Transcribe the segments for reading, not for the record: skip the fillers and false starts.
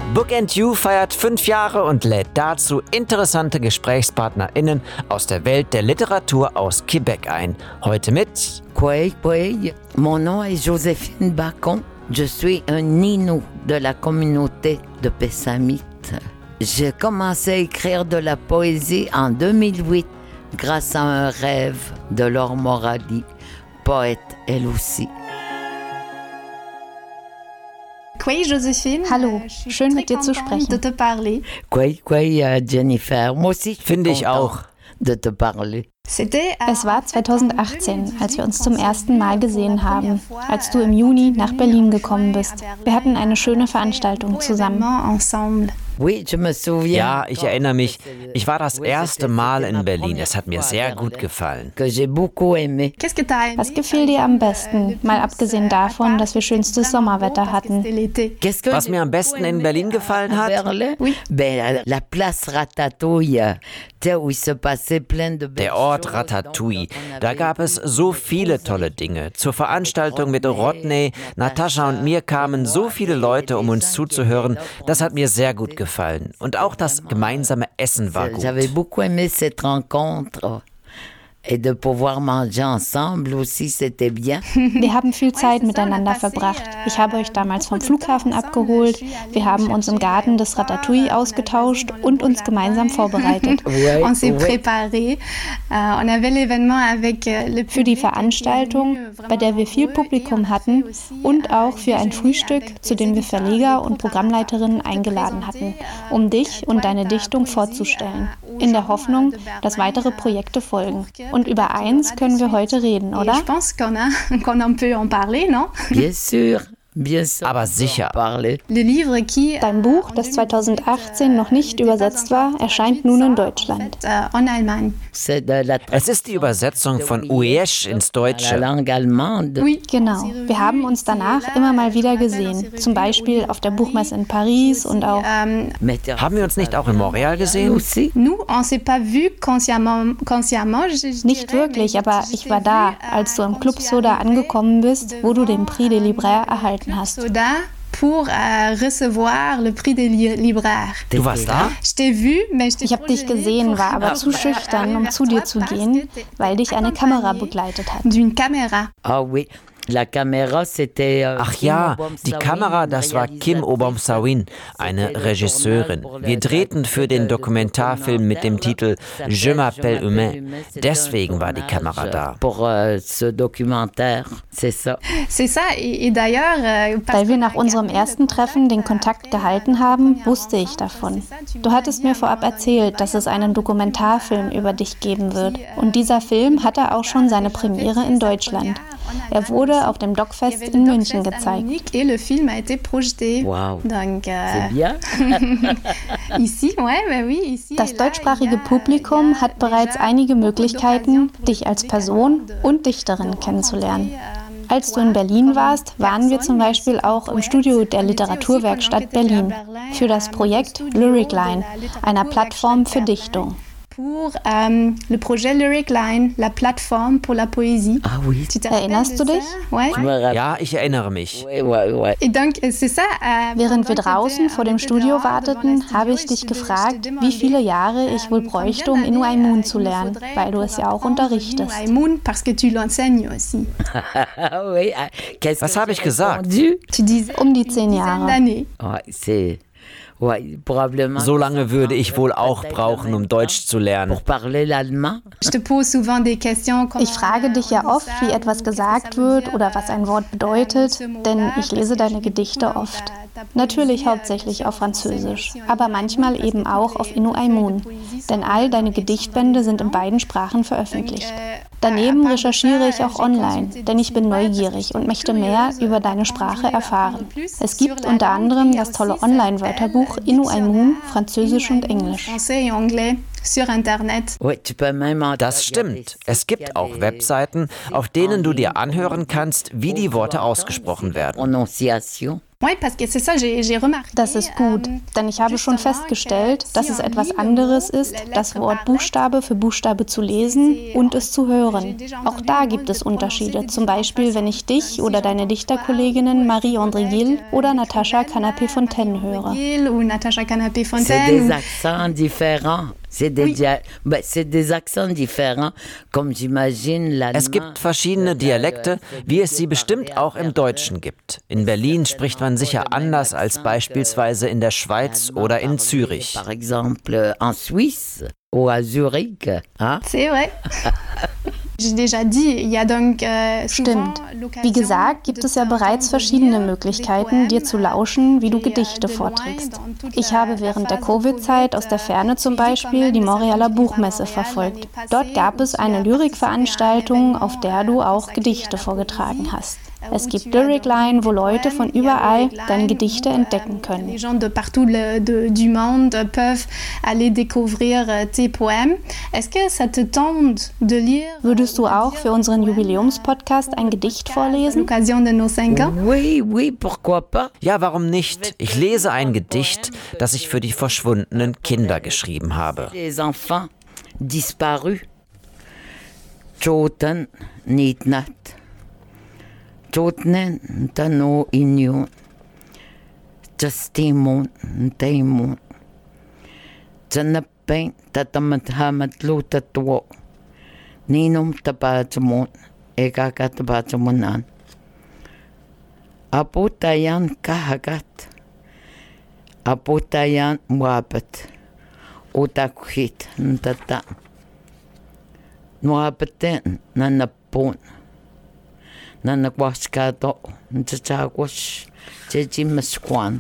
Book & You feiert 5 Jahre und lädt dazu interessante GesprächspartnerInnen aus der Welt der Literatur aus Québec ein. Heute mit Kwei. Mon nom est Joséphine Bacon. Je suis un Innu de la communauté de Pessamit. J'ai commencé à écrire de la poésie en 2008 grâce à un rêve de Laure Moradi, poète elle aussi. Kwei, Joséphine. Hallo, schön mit dir zu sprechen. De te parler. Kwei, Jennifer. Moi aussi, je suis Finde ich content auch. de te parler. Es war 2018, als wir uns zum ersten Mal gesehen haben, als du im Juni nach Berlin gekommen bist. Wir hatten eine schöne Veranstaltung zusammen. Oui, je me souviens. Ja, ich erinnere mich. Ich war das erste Mal in Berlin. Es hat mir sehr gut gefallen. Que j'ai beaucoup aimé. Was gefiel dir am besten, mal abgesehen davon, dass wir schönstes Sommerwetter hatten? Qu'est-ce que Was mir am besten in Berlin gefallen hat? Berlin? Oui. Ben, la place Ratatouille, tu sais, où il se passait plein de belles Der Ort choses. Ratatouille. Da gab es so viele tolle Dinge. Zur Veranstaltung mit Rodney, Natascha und mir kamen so viele Leute, um uns zuzuhören. Das hat mir sehr gut gefallen. Und auch das gemeinsame Essen war gut. J'avais beaucoup aimé cette rencontre. Et de pouvoir manger ensemble aussi, c'était bien. Wir haben viel Zeit miteinander verbracht. Ich habe euch damals vom Flughafen abgeholt. Wir haben uns im Garten des Ratatouille ausgetauscht und uns gemeinsam vorbereitet. On s'est préparé. On avait l'événement avec Für die Veranstaltung, bei der wir viel Publikum hatten, und auch für ein Frühstück, zu dem wir Verleger und Programmleiterinnen eingeladen hatten, um dich und deine Dichtung vorzustellen, in der Hoffnung, dass weitere Projekte folgen. Und über eins können wir heute reden, oder? Je pense qu'on peut en parler, non? Bien sûr. Bien sûr. Aber sicher. Parler. Le livre qui Dein Buch, das 2018 noch nicht übersetzt war, erscheint nun in Deutschland. en Allemagne. C'est de la Es ist die Übersetzung von Uesch ins la Deutsche. langue allemande. Oui. Genau. Wir haben uns danach immer mal wieder gesehen. Zum Beispiel auf der Buchmesse in Paris und auch Mais tu Haben wir uns nicht auch in Montreal gesehen? aussi. Nous, on s'est pas vu consciemment. nicht wirklich, aber ich war da, als du im Club Soda angekommen bist, wo du den Prix des Libraires erhalten hast. Soda pour recevoir le prix des libraires. Du warst da? Je t'ai vu, mais je t'ai Ich habe dich gesehen, war aber zu schüchtern, um zu dir zu gehen, weil dich eine Kamera begleitet hat. d'une caméra. Ah oui. La caméra, c'était. Ach ja, die Kamera, das war Kim Obom-Sawin, eine Regisseurin. Wir drehten für den Dokumentarfilm mit dem Titel Je m'appelle Humain. Deswegen war die Kamera da. Pour ce documentaire, c'est ça. C'est ça, et d'ailleurs... Weil wir nach unserem ersten Treffen den Kontakt gehalten haben, wusste ich davon. Du hattest mir vorab erzählt, dass es einen Dokumentarfilm über dich geben wird. Und dieser Film hatte auch schon seine Premiere in Deutschland. Er wurde auf dem Docfest in München gezeigt. Et le film a été projeté. Wow. Donc, C'est bien. ici, ouais, bah oui, ici. Das deutschsprachige Publikum hat bereits einige Möglichkeiten, dich als Person und Dichterin kennenzulernen. Als du in Berlin warst, waren wir zum Beispiel auch im Studio der Literaturwerkstatt Berlin für das Projekt Lyric Line, einer Plattform für Dichtung. Pour le projet Lyric Line, la plateforme pour la poésie. Ah oui. Tu te rappelles Erinnerst de du ça? dich? Ouais. Je me rappelle. Ja, ich erinnere mich. Ouais. Et donc, c'est ça. Während wir draußen vor dem Studio warteten, habe ich dich gefragt, wie viele Jahre ich wohl bräuchte, um Innu Aimun zu lernen, weil du es ja auch unterrichtest. Aimun, parce que tu l'enseignes aussi. Ah oui. Qu'est-ce Was que habe ich j'ai gesagt? répondu? Tu disais Um die 10 Jahre. d'années. Ouais, c'est. Ouais, probablement. So lange würde ich wohl auch brauchen, um Deutsch zu lernen. Pour parler l'allemand. Je te pose souvent des questions. Ich frage dich ja oft, wie etwas gesagt wird oder was ein Wort bedeutet, denn ich lese deine Gedichte oft. Natürlich hauptsächlich auf Französisch, aber manchmal eben auch auf Innu Aimun, denn all deine Gedichtbände sind in beiden Sprachen veröffentlicht. Daneben recherchiere ich auch online, denn ich bin neugierig und möchte mehr über deine Sprache erfahren. Es gibt unter anderem das tolle Online-Wörterbuch Innu Aimun, Französisch und Englisch. Français et anglais sur Internet. Ouais, tu peux même Das stimmt. Es gibt auch Webseiten, auf denen du dir anhören kannst, wie die Worte ausgesprochen werden. Prononciation. Das ist gut, denn ich habe schon festgestellt, dass es etwas anderes ist, das Wort Buchstabe für Buchstabe zu lesen und es zu hören. Auch da gibt es Unterschiede, zum Beispiel wenn ich dich oder deine Dichterkolleginnen Marie-André Gill oder Natascha Canapé-Fontaine höre. C'est des accents différents. C'est des accents différents, comme j'imagine l'allemand. Es gibt verschiedene Dialekte, wie es sie bestimmt auch im Deutschen gibt. In Berlin spricht man sicher anders als beispielsweise in der Schweiz oder in Zürich. Par exemple, en Suisse ou à Zurich. Hein? C'est vrai. Stimmt. Wie gesagt, gibt es ja bereits verschiedene Möglichkeiten, dir zu lauschen, wie du Gedichte vorträgst. Ich habe während der Covid-Zeit aus der Ferne zum Beispiel die Montrealer Buchmesse verfolgt. Dort gab es eine Lyrikveranstaltung, auf der du auch Gedichte vorgetragen hast. Es gibt Lyric Line, wo Leute von überall deine Gedichte entdecken können. Les gens de partout du monde peuvent aller découvrir tes poèmes. Est-ce que ça te tente de lire? Würdest du auch für unseren Jubiläumspodcast ein Gedicht vorlesen? L'occasion de nos 5 ans? Oui, pourquoi pas? Ja, warum nicht? Ich lese ein Gedicht, das ich für die verschwundenen Kinder geschrieben habe. Les enfants disparus. Choten niet nat. Chotnen tano inyo. Justimon taimon. Janapin tatamat hamat lutatwo. Ninom tapachmon. Eka tapachmonan. Aputayan kahagat. Aputayan wapat. Utakuhit ntata. Nuapaten nanapon. Nanakwaskato ntachakwash tchechimasquant.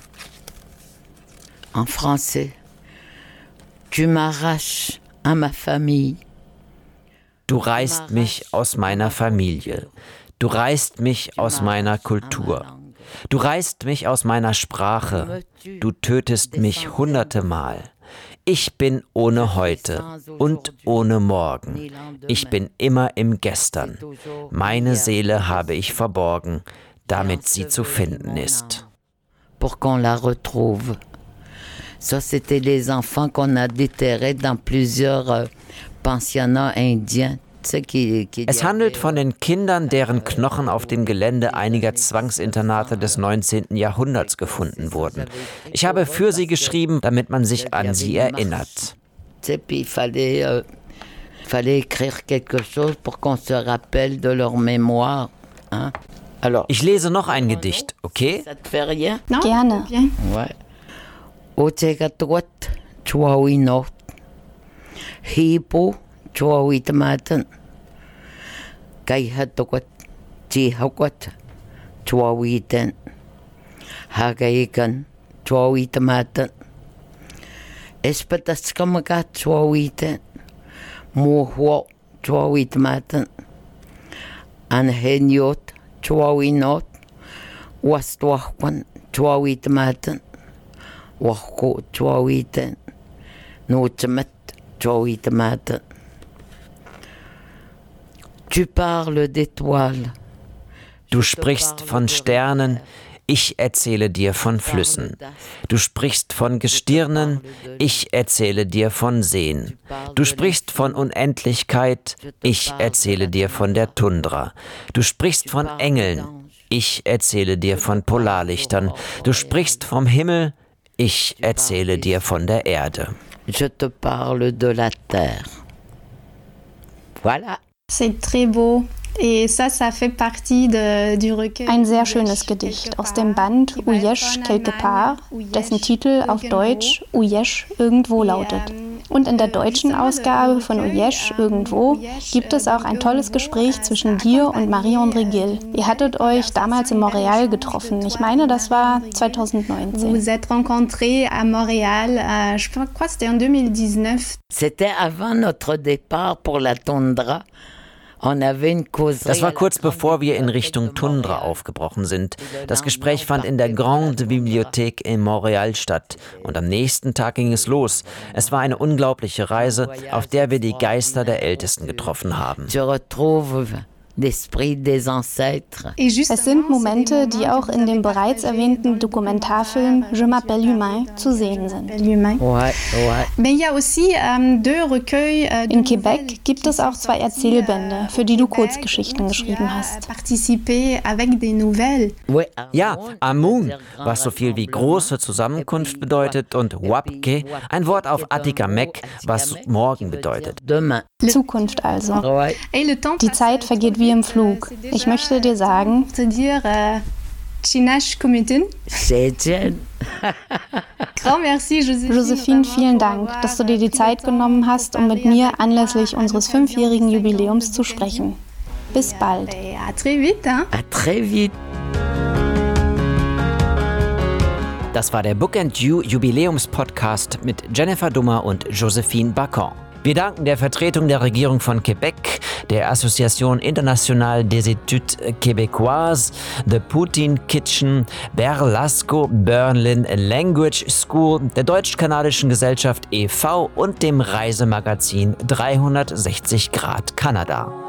En français, tu m'arraches à ma famille. Du reißt mich aus meiner Familie. Du reißt mich aus meiner Kultur. Du reißt mich aus meiner Sprache. Du tötest mich hunderte Mal. Ich bin ohne heute und ohne morgen. Ich bin immer im Gestern. Meine Seele habe ich verborgen, damit sie zu finden ist. Pour qu'on la retrouve. Ça, c'était les enfants qu'on a déterrés dans plusieurs pensionnats indiens. Es handelt von den Kindern, deren Knochen auf dem Gelände einiger Zwangsinternate des 19. Jahrhunderts gefunden wurden. Ich habe für sie geschrieben, damit man sich an sie erinnert. Il fallait écrire quelque chose pour qu'on se rappelle de leur mémoire. Alors, ich lese noch ein Gedicht, okay? ça te fait rien? Non? Gerne. Bien. Ouais. Otegatuat chuawinot. Hipo chuawitamaten. Kaihatuat chihakwat chuawiten. Hagaikan chuawitamaten. Espataskamakat chuawiten. Muhwo chuawitamaten. Anheniot chuawinot. Wastuahwan chuawitamaten. Wahko chuawiten. Nochamat chuawitamaten. Tu parles d'étoiles. Du sprichst von Sternen, ich erzähle dir von Flüssen. Du sprichst von Gestirnen, ich erzähle dir von Seen. Du sprichst von Unendlichkeit, ich erzähle dir von der Tundra. Du sprichst von Engeln, ich erzähle dir von Polarlichtern. Du sprichst vom Himmel, ich erzähle dir von der Erde. Je te parle de la terre. Voilà. C'est très beau. Et ça fait partie du recueil. Ein sehr schönes Gedicht aus dem Band Uyesh quelque part, dessen Titel auf Deutsch Uyesh irgendwo lautet. Und in der deutschen Ausgabe von Uyesh irgendwo gibt es auch ein tolles Gespräch zwischen dir und Marie-André Gill. Ihr hattet euch damals in Montréal getroffen. Ich meine, das war 2019. Vous êtes rencontrés à Montréal, je crois que c'était en 2019. C'était avant notre départ pour la Tundra. Das war kurz bevor wir in Richtung Tundra aufgebrochen sind. Das Gespräch fand in der Grande Bibliothèque in Montréal statt. Und am nächsten Tag ging es los. Es war eine unglaubliche Reise, auf der wir die Geister der Ältesten getroffen haben. Je retrouve d'esprit des ancêtres. Es sind Momente, die auch in dem bereits erwähnten Dokumentarfilm Je m'appelle Humain zu sehen sind. In Quebec gibt es auch 2 Erzählbände, für die du Kurzgeschichten geschrieben hast. Ja, Amun, was so viel wie große Zusammenkunft bedeutet, und Wapke, ein Wort auf Atikamekw, was morgen bedeutet. Zukunft also. Die Zeit vergeht wie im Flug. Ich möchte dir sagen, Josephine, vielen Dank, dass du dir die Zeit genommen hast, um mit mir anlässlich unseres 5-jährigen Jubiläums zu sprechen. Bis bald. À très vite. Das war der Book & You Jubiläumspodcast mit Jennifer Dummer und Josephine Bacon. Wir danken der Vertretung der Regierung von Quebec, der Association Internationale des Études Québécoises, The Poutine Kitchen, Berlasco Berlin Language School, der Deutsch-Kanadischen Gesellschaft e.V. und dem Reisemagazin 360 Grad Kanada.